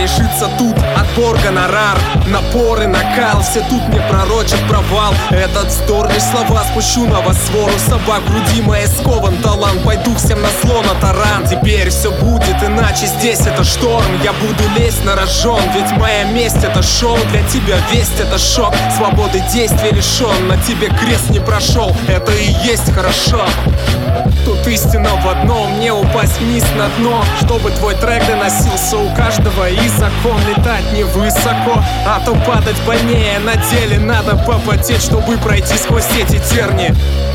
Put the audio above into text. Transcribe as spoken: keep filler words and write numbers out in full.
решится тут отбор, гонорар, напор и накал. Все тут мне пророчат провал. Этот вздор, лишь слова спущу на вас свору собак. В груди моей скован талант, пойду всем на зло, на таран. Теперь все будет иначе, здесь это шторм. Я буду лезть на рожон, ведь моя месть это шоу. Для тебя весть это шок, свободы действий лишен. На тебе крест не прошел, это и есть хорошо. Тут истина в одном, не упасть вниз на дно. Чтобы твой трек доносился у каждого, и закон летать невысоко, а то падать больнее. На деле надо попотеть, чтобы пройти сквозь эти терни.